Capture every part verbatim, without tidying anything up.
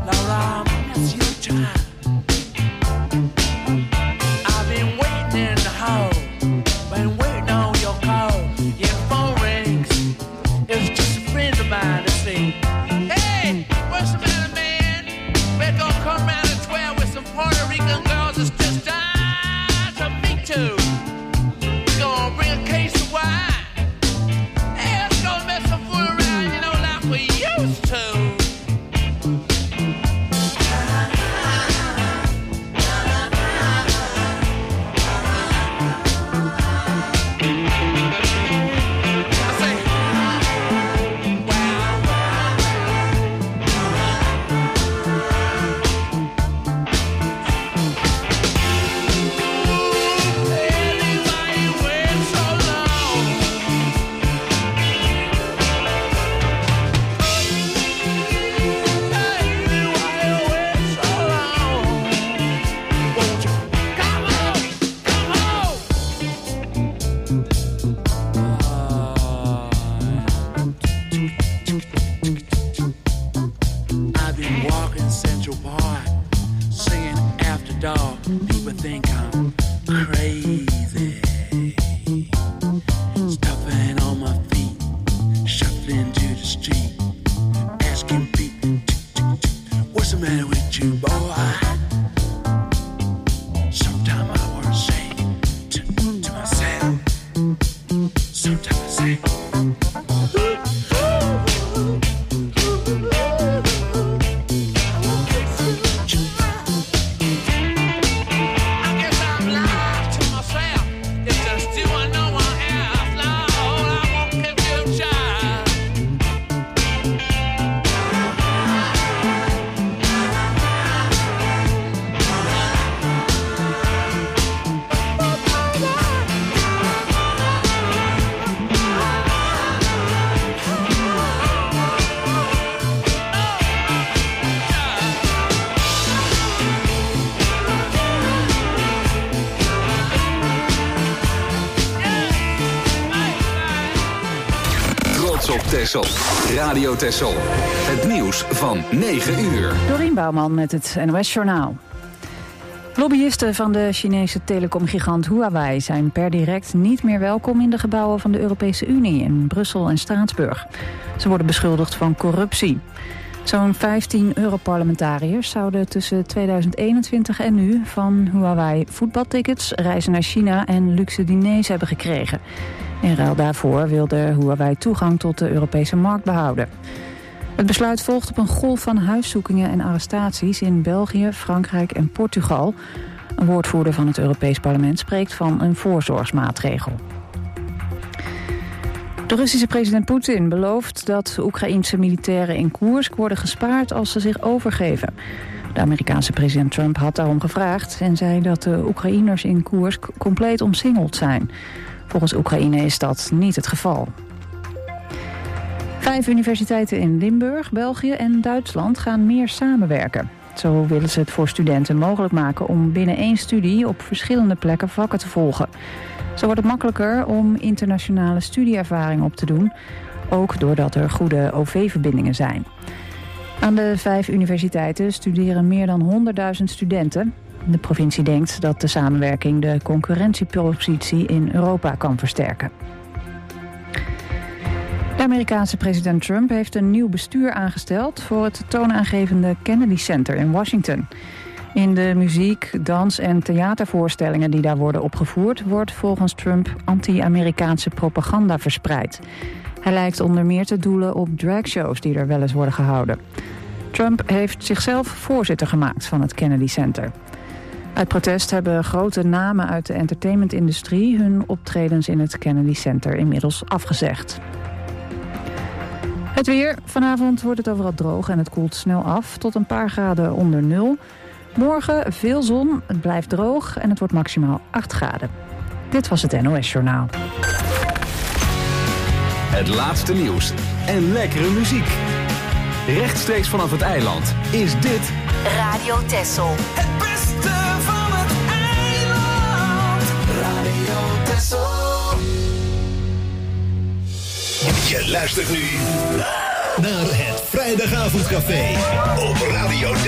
Laura, it's your time. I've been waiting in the hall, been waiting on your call. Your phone rings, it's just a friend of mine to say, hey, what's the matter, man? We're gonna come around at twelve with some Puerto Rican girls. It's just time to meet too. We're gonna bring a case of wine. Hey, let's go mess some food around, you know, like we used to. Texel. Radio Texel. Het nieuws van negen uur. Dorien Bouwman met het N O S-journaal. Lobbyisten van de Chinese telecomgigant Huawei zijn per direct niet meer welkom in de gebouwen van de Europese Unie in Brussel en Straatsburg. Ze worden beschuldigd van corruptie. Zo'n vijftien Europarlementariërs zouden tussen tweeduizend eenentwintig en nu van Huawei voetbaltickets, reizen naar China en luxe diners hebben gekregen. In ruil daarvoor wilde Huawei toegang tot de Europese markt behouden. Het besluit volgt op een golf van huiszoekingen en arrestaties in België, Frankrijk en Portugal. Een woordvoerder van het Europees Parlement spreekt van een voorzorgsmaatregel. De Russische president Poetin belooft dat Oekraïense militairen in Koersk worden gespaard als ze zich overgeven. De Amerikaanse president Trump had daarom gevraagd en zei dat de Oekraïners in Koersk compleet omsingeld zijn. Volgens Oekraïne is dat niet het geval. Vijf universiteiten in Limburg, België en Duitsland gaan meer samenwerken. Zo willen ze het voor studenten mogelijk maken om binnen één studie op verschillende plekken vakken te volgen. Zo wordt het makkelijker om internationale studieervaring op te doen, ook doordat er goede O V-verbindingen zijn. Aan de vijf universiteiten studeren meer dan honderdduizend studenten. De provincie denkt dat de samenwerking de concurrentiepositie in Europa kan versterken. De Amerikaanse president Trump heeft een nieuw bestuur aangesteld voor het toonaangevende Kennedy Center in Washington. In de muziek, dans- en theatervoorstellingen die daar worden opgevoerd, wordt volgens Trump anti-Amerikaanse propaganda verspreid. Hij lijkt onder meer te doelen op dragshows die er wel eens worden gehouden. Trump heeft zichzelf voorzitter gemaakt van het Kennedy Center. Uit protest hebben grote namen uit de entertainmentindustrie hun optredens in het Kennedy Center inmiddels afgezegd. Het weer. Vanavond wordt het overal droog en het koelt snel af tot een paar graden onder nul. Morgen veel zon, het blijft droog en het wordt maximaal acht graden. Dit was het N O S-journaal. Het laatste nieuws en lekkere muziek. Rechtstreeks vanaf het eiland is dit Radio Texel. Het beste van het eiland. Radio Texel. Je luistert nu naar het Vrijdagavondcafé op Radio Texel.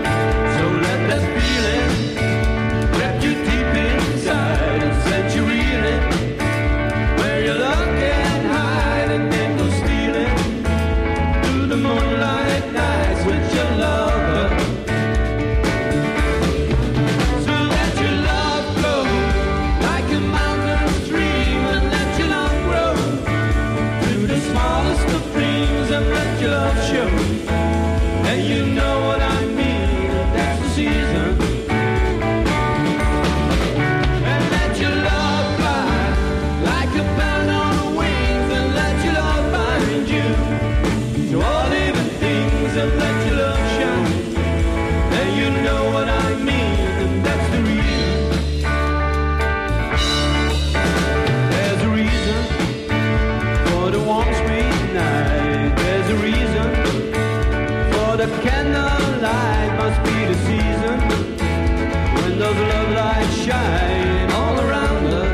candlelight must be the season when those love lights shine all around us.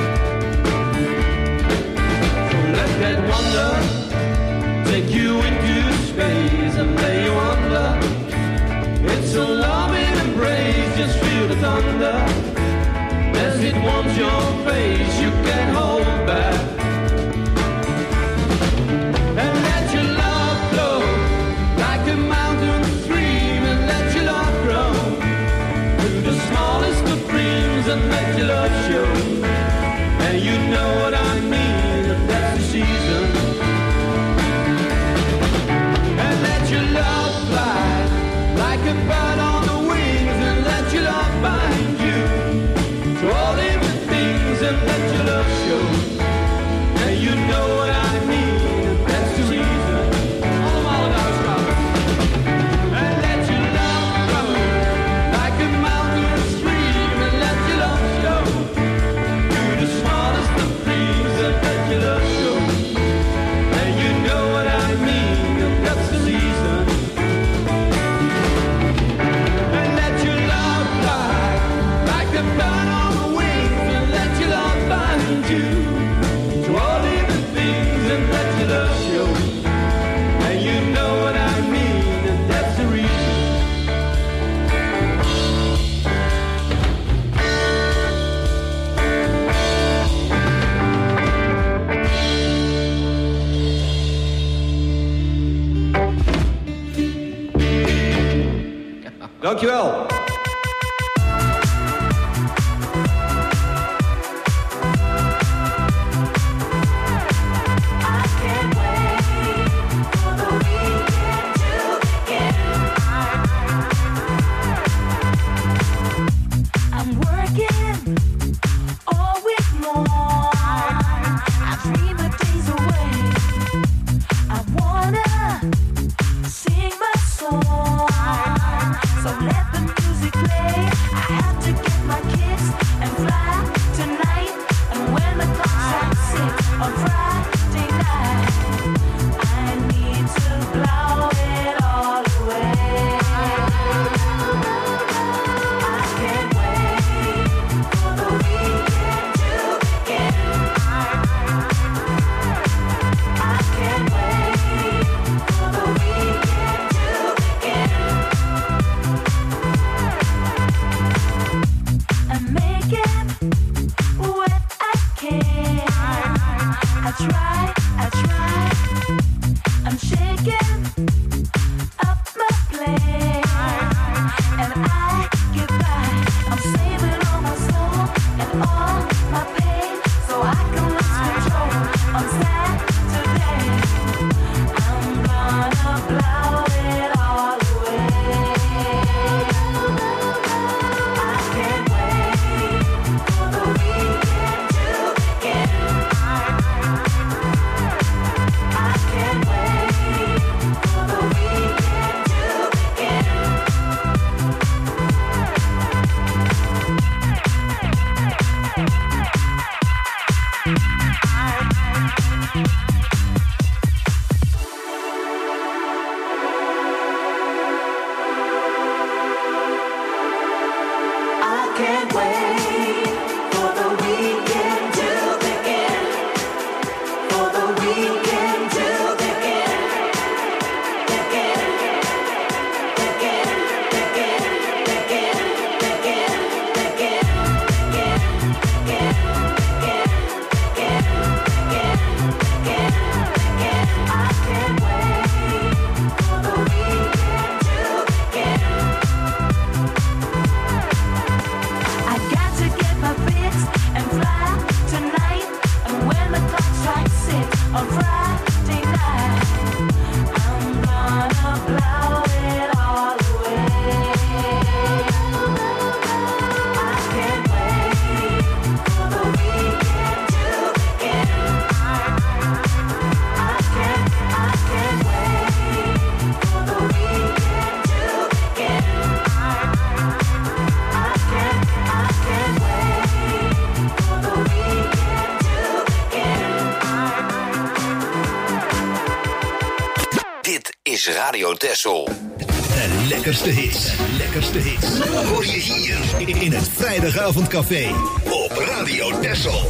So let that wonder take you into space and lay you under. It's a loving embrace, just feel the thunder as it warms your face. You can't hold back. And let your love flow like a mountain stream, and let your love grow through the smallest of dreams, and let your love show. And you know what I mean, that's the season. And let your love fly like a bird on the wings, and let your love bind you to all living things, and let your love show. And you know what I mean, that's the reason. All of all those brothers. And let your love grow like a mountain stream, and let your love show through the smallest of dreams, and let your love show. And you know what I mean, that's the reason. And let your love fly like a bird on the wings, and let your love bind you to all living things, and let your love show. And you know what I mean, and that's the reason. Dankjewel. I'm working all week long. I dream of days away. I wanna sing my song. So let the music play. I have to get my kicks and fly tonight. And when the clock strikes six on Friday night, I need to blow it all away. I can't wait for the weekend to begin. I can't wait for the weekend to begin. I'm making what I can. I try, I try. I'm shaking up my plate, and I get by. I'm saving all my soul and all my pain, so I can lose control on Saturday. I'm gonna blow it all away. I can't wait for the weekend to begin. I can't wait for the weekend to begin. I can't wait for the weekend to begin. For the weekend to begin. Begin. Begin. Begin. Begin. Begin. Begin. Begin. Begin. Begin. Begin. Begin. Begin. I can't wait for the weekend to begin. I got to get my fix and fly tonight. And when the clock strikes six on Friday night, I'm gonna blow it all away. I can't wait for the weekend to begin. I can't, I can't wait for the weekend to begin. I can't, I can't wait for the weekend to begin. Dit is Radio Texel. de lekkerste hits. De lekkerste hits. Hoor je hier in het Vrijdagavondcafé op Radio Texel.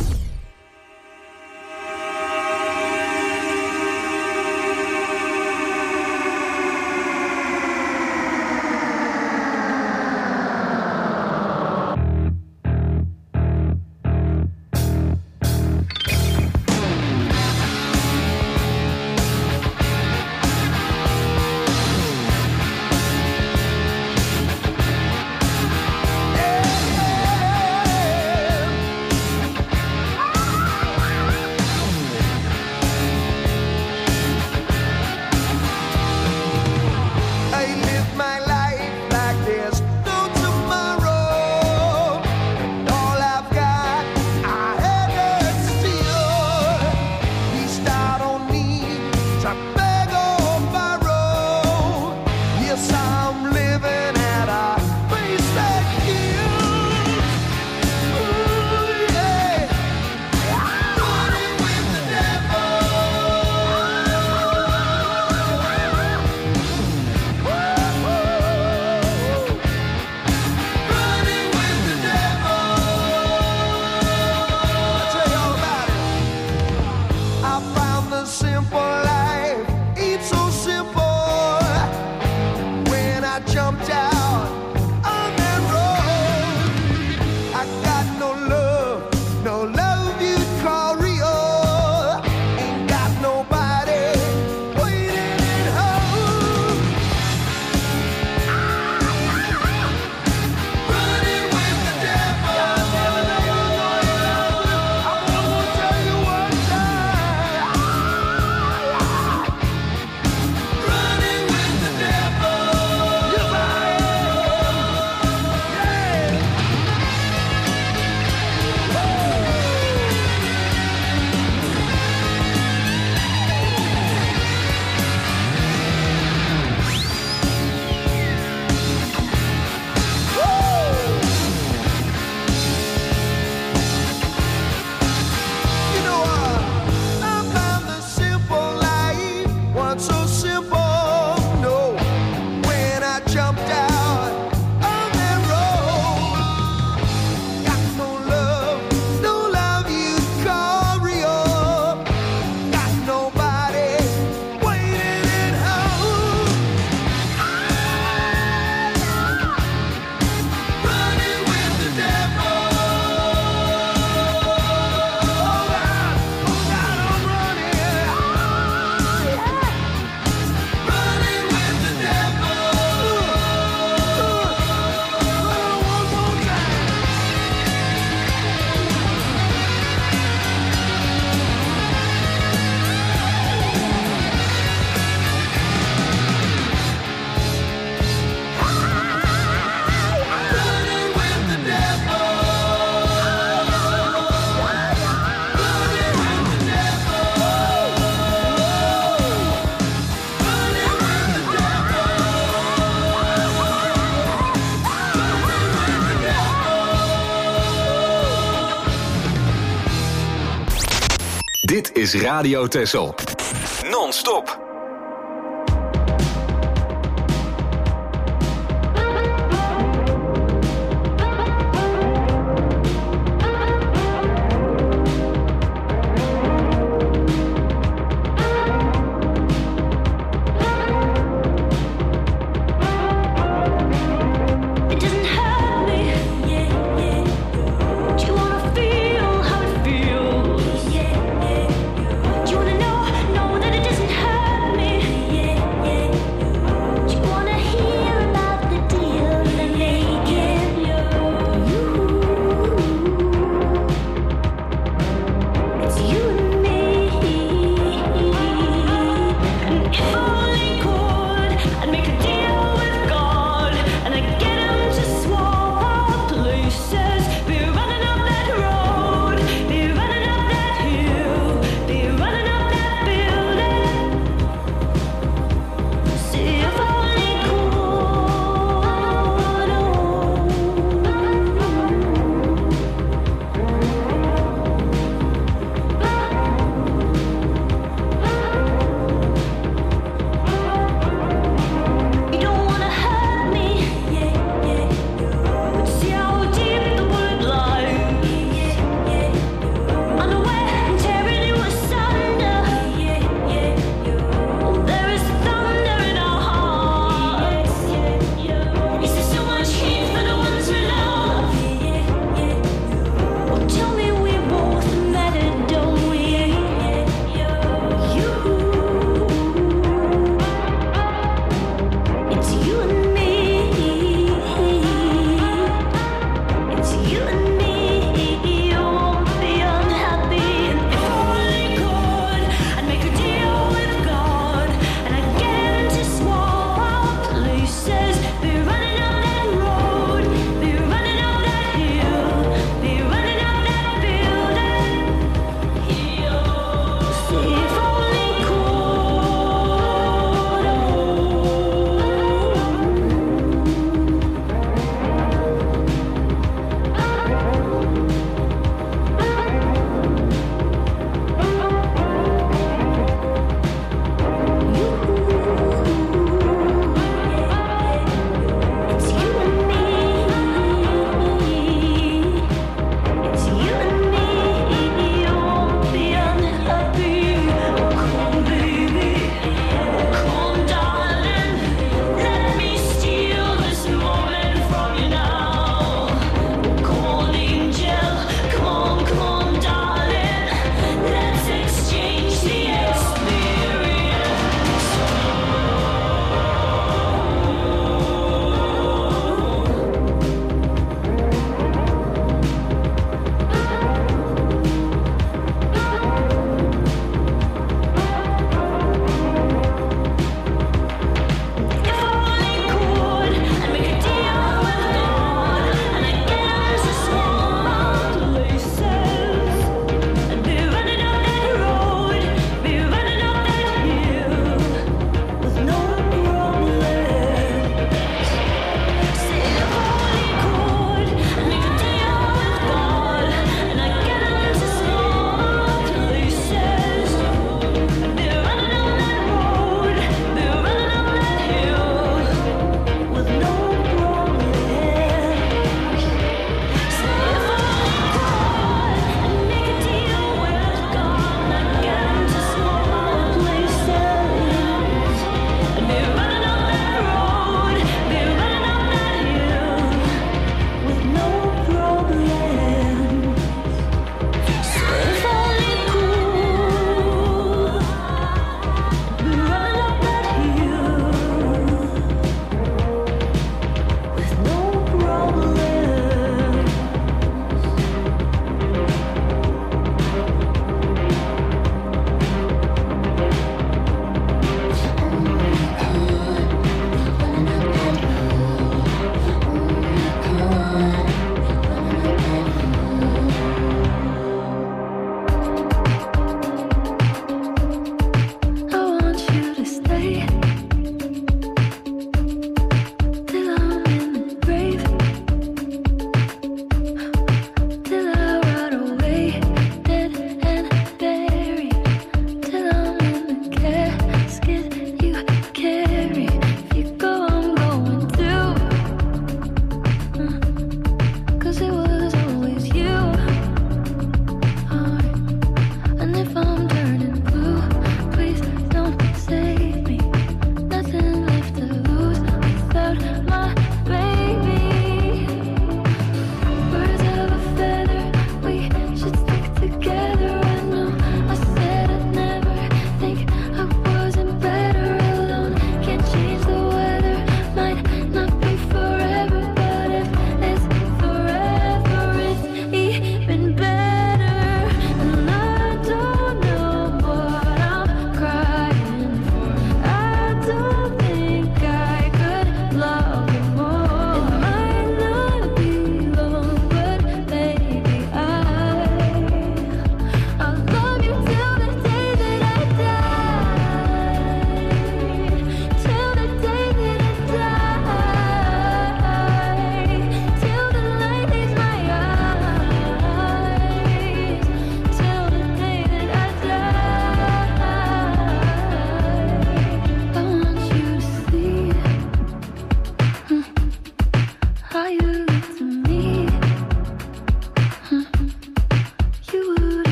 Dit is Radio Texel. Non-stop. Know that it doesn't hurt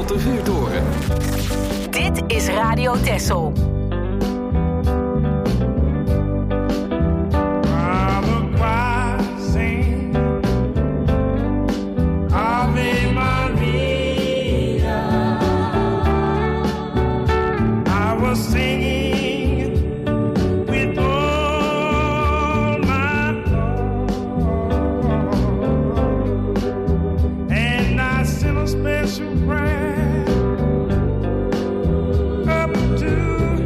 grote vuurtoren. Dit is Radio Texel. Special prayer up to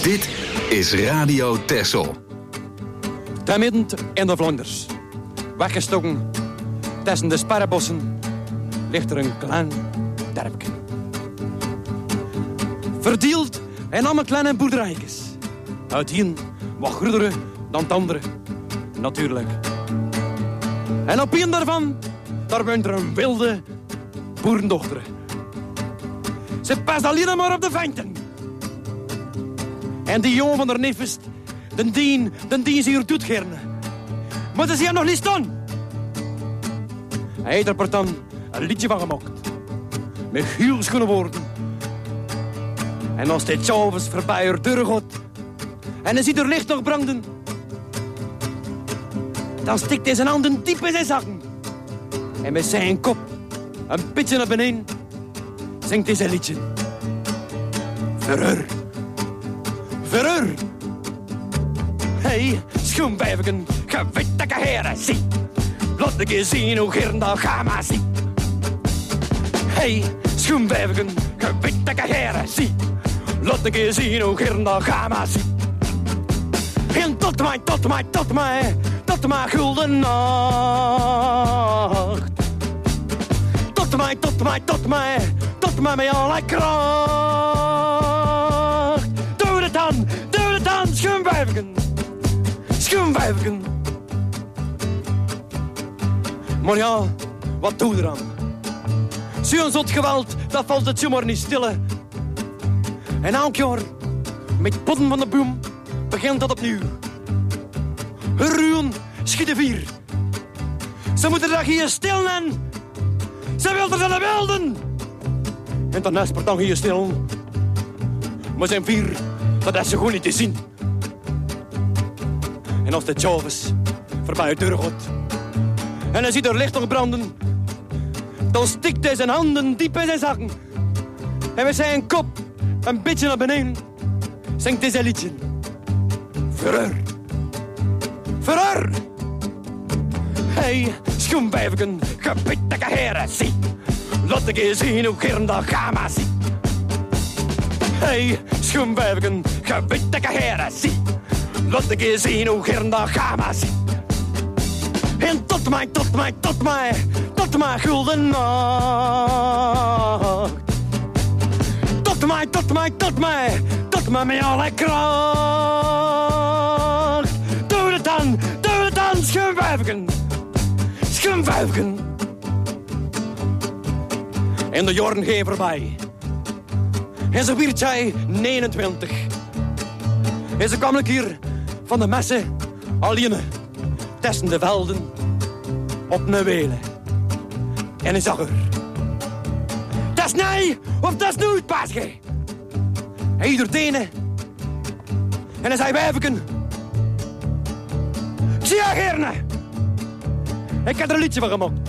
Dit is Radio Texel. Ten midden in de Vlaanders, weggestoken tussen de sparrenbossen, ligt er een klein dorpje. Verdeeld in allemaal kleine boerderijtjes. Uit een wat groter dan het andere, natuurlijk. En op een daarvan, daar woont er een wilde boerendochter. Ze past alleen maar op de venten. En die jongen van haar neefest, den dien, den dien ze hier doet gerne. Maar ze zien nog niet staan. Hij heeft er dan een liedje van gemaakt. Met heel schone woorden. En als dit s'avonds voorbij haar deur gaat, en hij ziet er licht nog branden, dan stikt hij zijn handen diep in zijn zakken. En met zijn kop een beetje naar beneden zingt hij zijn liedje. Verheur. Verheur. Hey, schoenwijven, ge weet dat ik heren zie. Laat ik je zien hoe gern dat ga maar zie. Hey, schoenwijven, ge weet dat ik heren zie. Laat ik je zien hoe gern dat ga maar zie. En tot mij, tot mij, tot mij, tot mij gulden nacht. Tot mij, tot mij, tot mij, tot mij met alle kracht. Doe het dan, doe het dan, schoenwijven. Schoenwijven. Maar ja, wat doe je dan? Zo'n zot geweld, dat valt het zomaar niet stille. En elk jaar, met potten van de boom, begint dat opnieuw. Ruwen, schieten vier. Ze moeten dat hier stil en ze wilden zijn wilden. En dan is het dan hier stil. Maar zijn vier, dat is ze gewoon niet te zien. En als de Chavis voorbij de deur gaat en hij ziet er licht nog branden, dan stikt hij zijn handen diep in zijn zakken. En met zijn kop een beetje naar beneden zingt hij zijn liedje. Verheur. Verheur. Hey, schoenwijven, gebied dat ik heren zie. Laat ik je zien hoe gern dat ga maar zie. Hey, schoenwijven, gebied dat ik heren zie. Laat ik je zien hoe gern dat ga maar zie. En tot mij, tot mij, tot mij, tot mij gulden nacht. Tot mij, tot mij, tot mij, tot mij met alle kracht. Doe het dan, doe het dan, schoenwijven. Schoenwijven. En de jaren gaan voorbij. En zo werd zij negenentwintig. En ze kwam een keer van de messen alleen tussen de velden op een welen. En hij zag haar. Dat is nee, of dat is nooit, paasje. Hij hield tenen. En hij zei, wijfeken. Ik zie haar gerne. Ik heb er een liedje van gemaakt.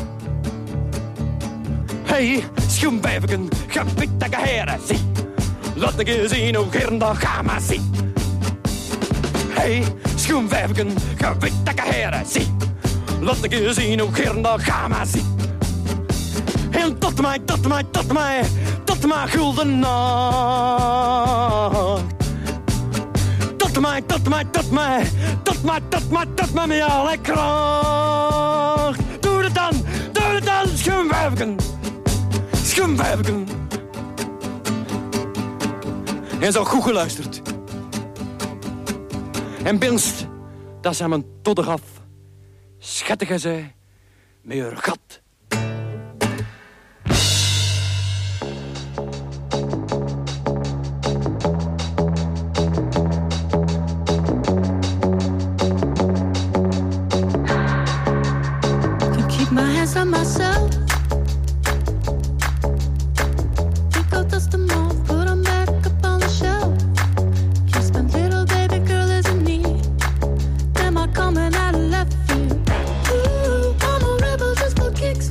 Hey, schoenwijfeken, gebied dat ik heren zie. Laat ik je zien hoe gern dat ga maar zie. Hey, schoenwijfeken, gebied dat ik heren zie. Laat ik je zien hoe gern dat ga maar zie. En tot mij, tot mij, tot mij, tot mij gulden nacht. Tot mij, tot mij, tot mij, tot mij, tot mij, tot mij met alle kracht. Doe het dan, doe het dan, schoenwijfeken. Schoenwijfeken. En zo goed geluisterd. En binst, dat ze hem een todde gaf. Schattige zij, met haar gat. On myself, think I'll dust them off, put them back up on the shelf. Just a little baby girl isn't need. Am I coming out of left field? Ooh, I'm a rebel just for kicks.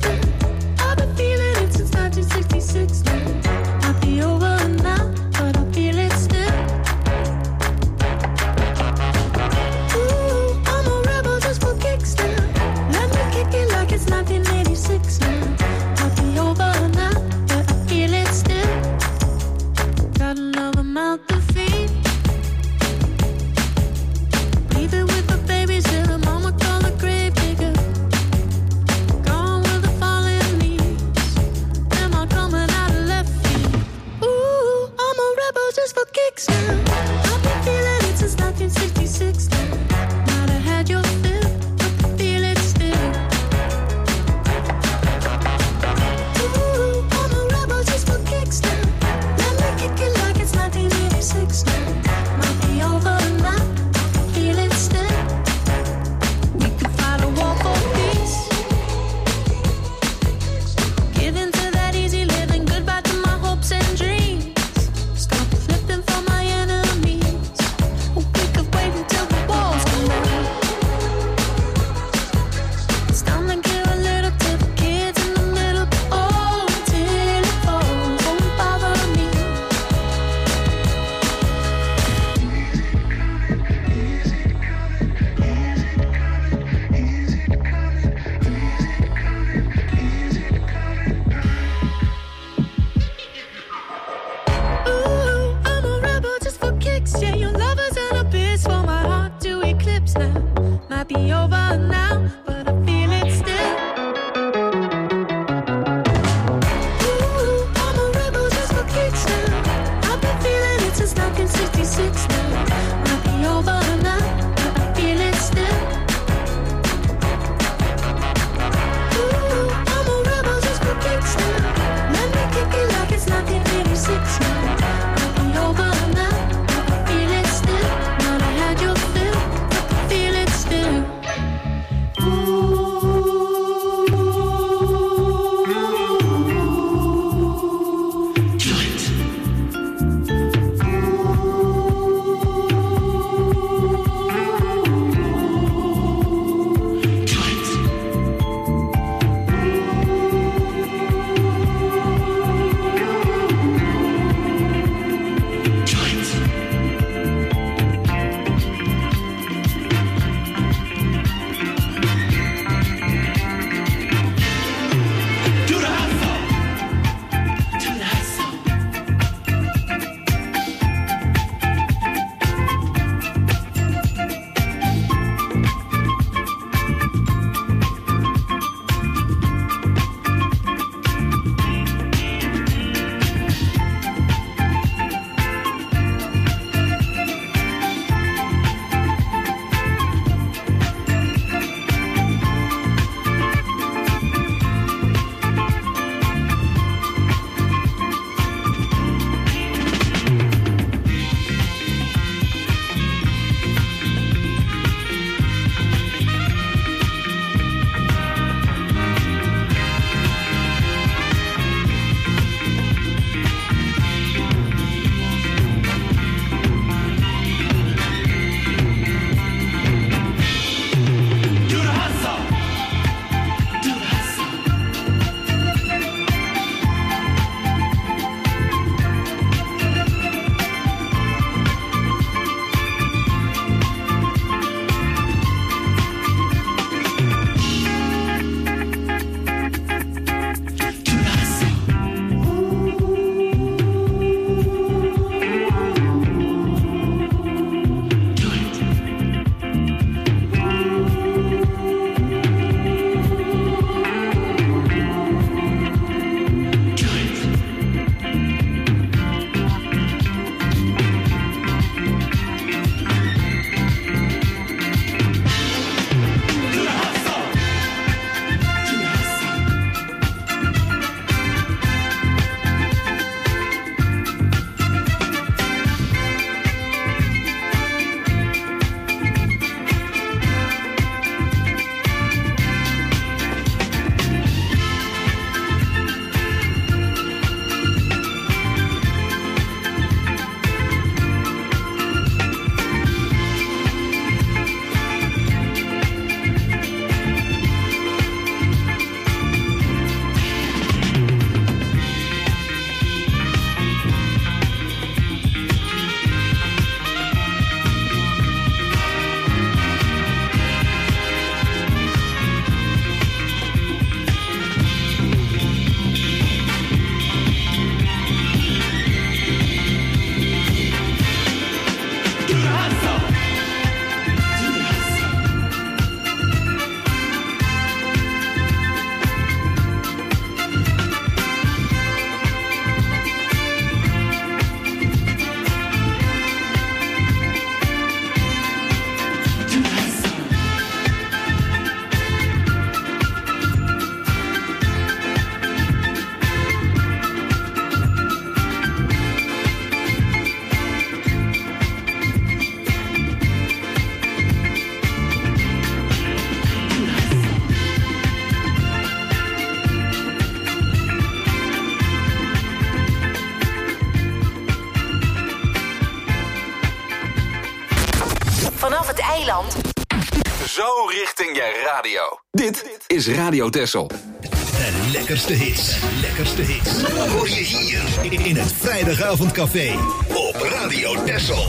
vanaf het eiland. Zo richting je radio. Dit is Radio Texel. De lekkerste hits, lekkerste hits. Hoor je hier in het Vrijdagavondcafé op Radio Texel.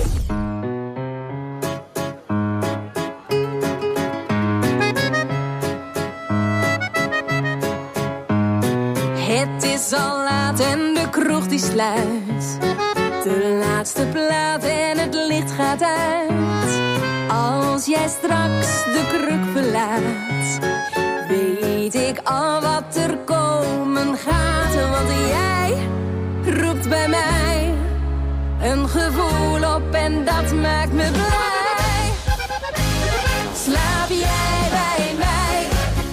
Het is al laat en de kroeg die sluit. De laatste plaat en het licht gaat uit. Als jij straks de kruk verlaat, weet ik al wat er komen gaat. Want jij roept bij mij een gevoel op en dat maakt me blij. Slaap jij bij mij?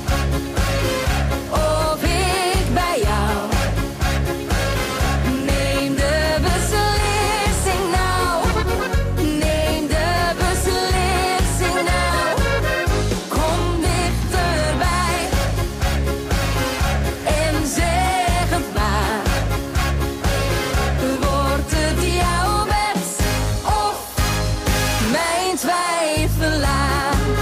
Of ik bij jou? Neem de beslissing nou. Neem de beslissing nou. Kom dichterbij en zeg het maar. Wordt het jouw bed of mijn twijfelaar?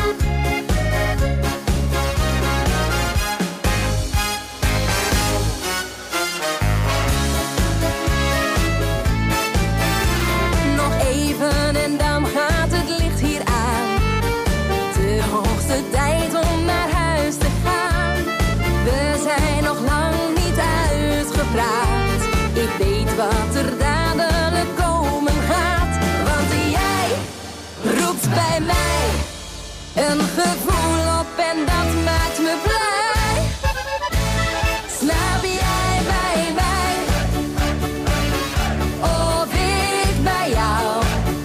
Nog even en dan gaat het licht hier aan. De hoogste tijd om naar huis te gaan. We zijn nog lang niet uitgepraat. Ik weet wat er dadelijk komen gaat. Want jij roept bij mij een gevoel op en dat maakt me blij. Slaap jij bij mij? Of ik bij jou?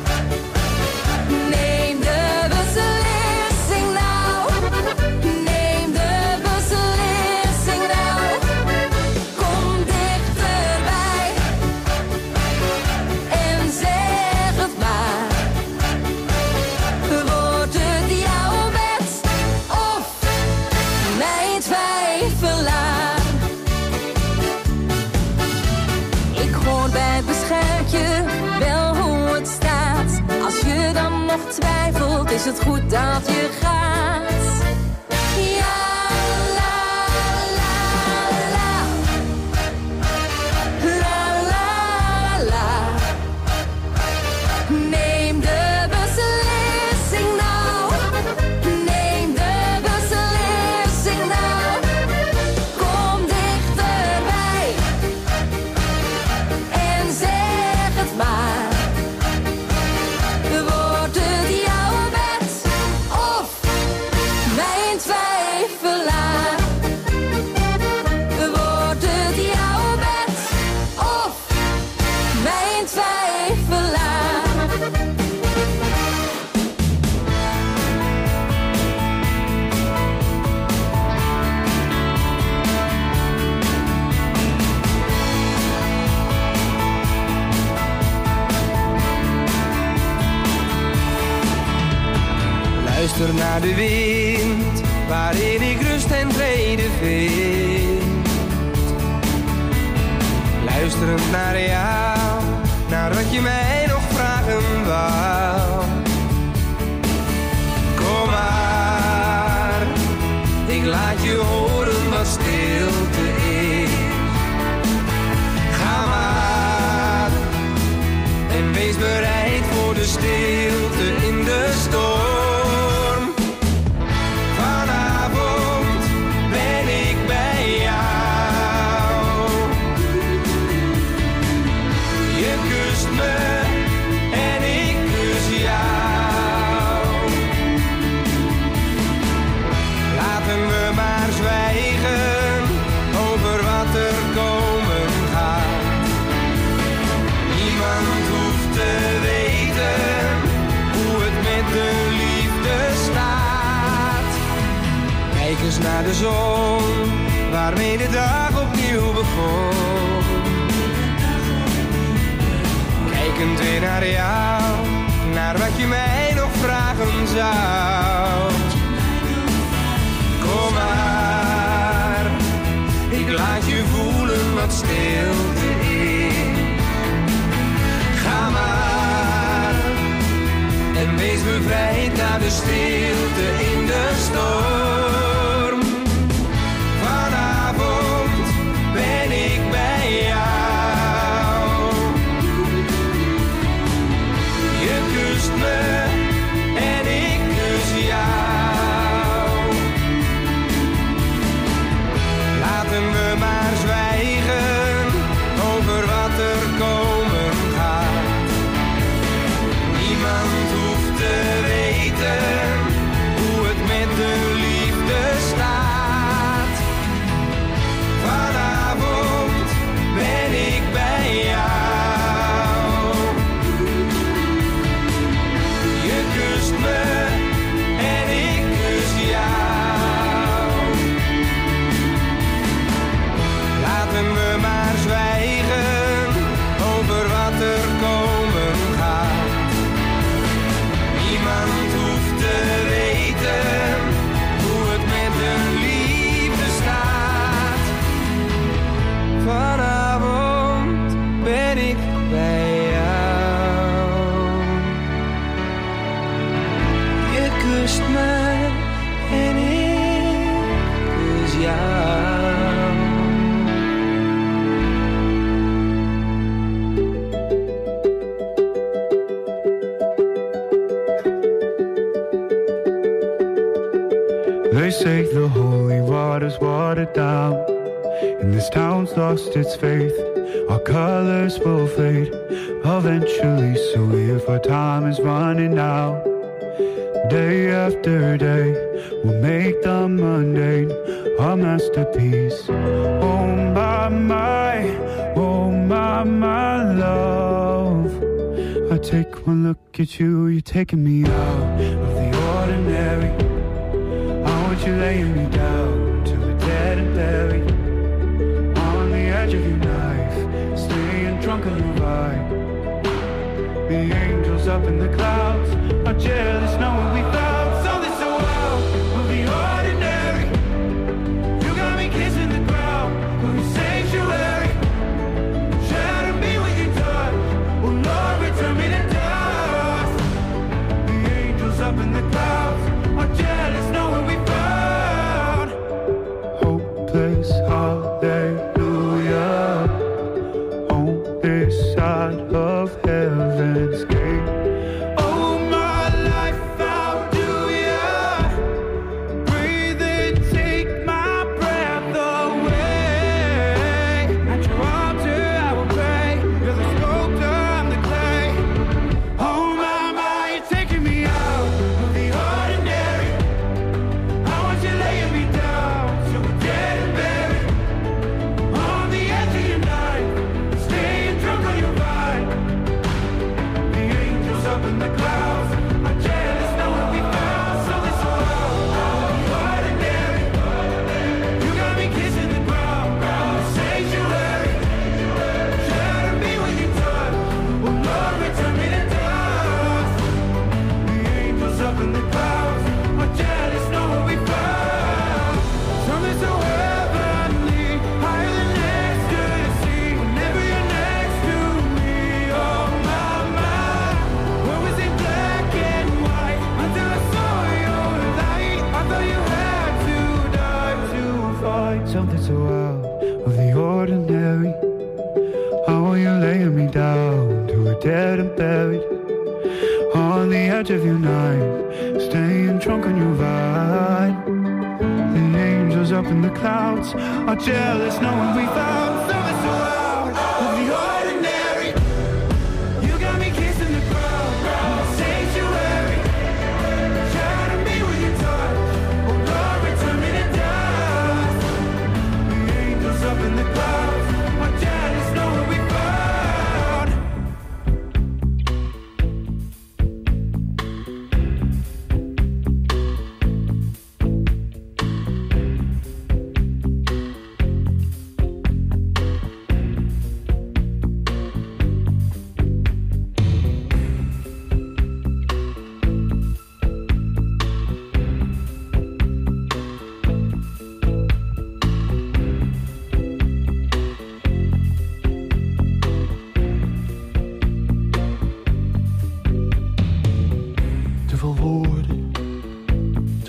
Neem de beslissing nou. Neem de beslissing nou. Kom dichterbij en zeg het maar. Wordt het jouw bed of mijn twijfelaar? Ik hoor bij het beschuitje wel hoe het staat. Als je dan nog twijfelt, is het goed dat je gaat. Ja, la, la, la. La, la, la. Neem de beslissing nou. Neem de beslissing nou. Kom dichterbij en zeg het maar. Wordt het jouw bed of mijn twijfelaar? Wordt het jouw bed of mijn twijfelaar? Luister naar de wind, waarin ik rust en vrede vind. Luisterend naar jou, naar wat je mij nog vragen wou. Kom maar, ik laat je horen wat stilte is. Ga maar, en wees bereid voor de stilte in de storm. Vanavond ben ik bij jou. Je kust me en ik kus jou. Laten we maar zwijgen over wat er komen gaat. Niemand hoeft te weten hoe het met de liefde staat. Kijk eens naar de zon, waarmee de dag opnieuw begon. Kijkend weer naar jou, naar wat je mij nog vragen zou. Kom maar, ik laat je voelen wat stilte is. Ga maar, En wees bevrijd naar de stilte in de storm. Vanavond ben ik bij jou. Je kust me en ik kus jou. Laten we maar zwijgen over wat er komen gaat. Niemand hoeft te weten hoe het met de liefde staat. Vanavond ben ik bij jou. Je kust me en ik kus jou. Laten we maar zwijgen over wat er komen gaat. Niemand hoeft te weten hoe het met de liefde staat. Vanavond ben ik bij jou. Je kust me en ik kus jou. They say the holy water's watered down, and this town's lost its faith. Our colors will fade eventually, so if our time is running out, day after day, we'll make the mundane our masterpiece. Oh my, my, oh my, my love. I take one look at you, you're taking me out of the ordinary. You laying me down till we're dead and buried on the edge of your knife, staying drunk on your vibe. The angels up in the clouds are jealous knowing we found something so wild of the ordinary. You got me kissing the ground of your sanctuary. Shatter me with your touch, oh Lord, return me to dust. The angels up in the clouds are jealous knowing we found hopeless hallelujah on this side of heaven's gate. Oh my life, how do ya breathe and take my breath away? At your altar I will pray, you're the sculptor, I'm the clay. Oh my, my, you're taking me out of the ordinary. I want you laying me down so we're dead and buried on the edge of your night, staying drunk on your vine. The angels up in the clouds are jealous knowing we found something so ordinary. You got me kissing the ground, ground sanctuary. Shatter me with your touch, oh Lord, return me to dust. The angels up in the clouds are jealous knowing we found something so heavenly, higher than ecstasy. Whenever you're next to me, oh my, my. What was it black and white until I saw your light? I thought you had to die to fight something so out of the ordinary. How are you laying me down to a dead and buried on the edge of your night, staying drunk on your vine. The angels up in the clouds are jealous knowing we found something so out of the ordinary. You got me kissing the ground, ground sanctuary. Shatter me with your touch, oh Lord, return me to dust. The angels up in the clouds are jealous knowing we found.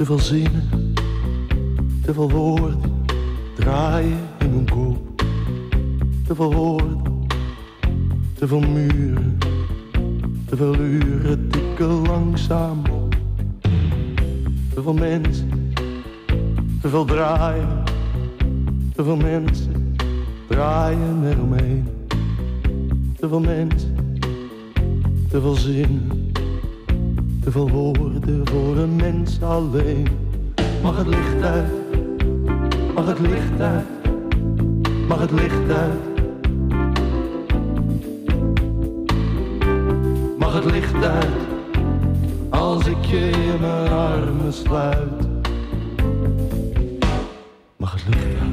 Te veel zinnen, te veel woorden draaien in mijn kop. Te veel woorden, te veel muren, te veel uren tikken langzaam op. Te veel mensen, te veel draaien, te veel mensen draaien eromheen. Te veel mensen, te veel zinnen, te veel woorden voor een mens alleen. Mag het licht uit, mag het licht uit, mag het licht uit. Mag het licht uit, als ik je in mijn armen sluit. Mag het licht uit.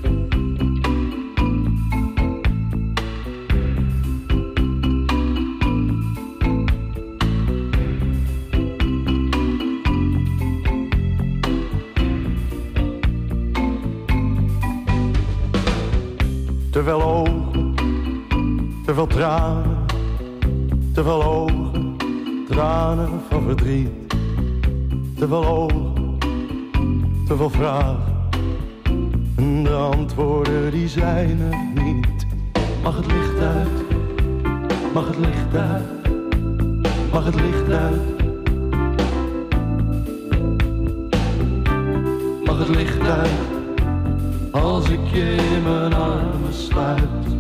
Te veel ogen, te veel tranen, te veel ogen, tranen van verdriet. Te veel ogen, te veel vragen, en de antwoorden die zijn er niet. Mag het licht uit, mag het licht uit, mag het licht uit. Mag het licht uit, als ik je in mijn armen sluit.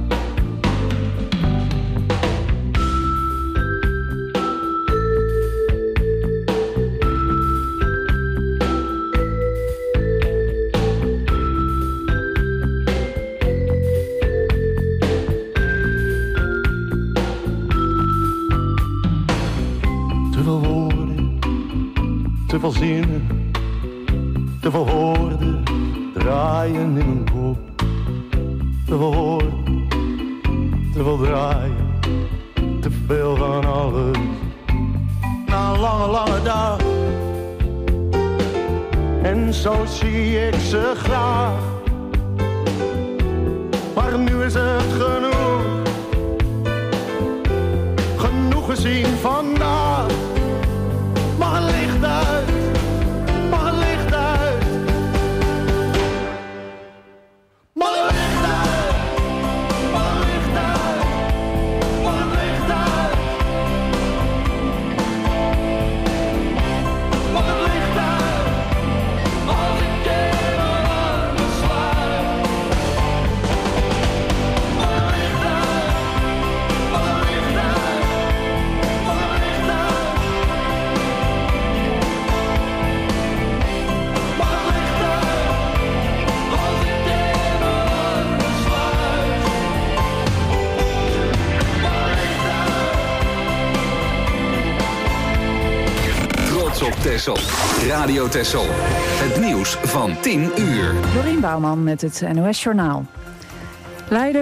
Te veel woorden, te veel zinnen, te veel woorden draaien in mijn kop. Te veel woorden, te veel draaien, te veel van alles. Na een lange, lange dag, en zo zie ik ze graag. Maar nu is het genoeg, genoeg gezien vandaag. Mag het licht uit, mag het licht uit. Mag het licht uit, mag het licht uit, mag het licht uit. Mag het licht uit, als ik je in mijn armen sluit. Mag het licht uit, mag het licht uit, mag het licht uit. Mag het licht uit, als ik je in mijn armen sluit. Trots op Texel. Radio Texel. Het nieuws van tien uur. Dorien Bouwman met het N O S Journaal. Leider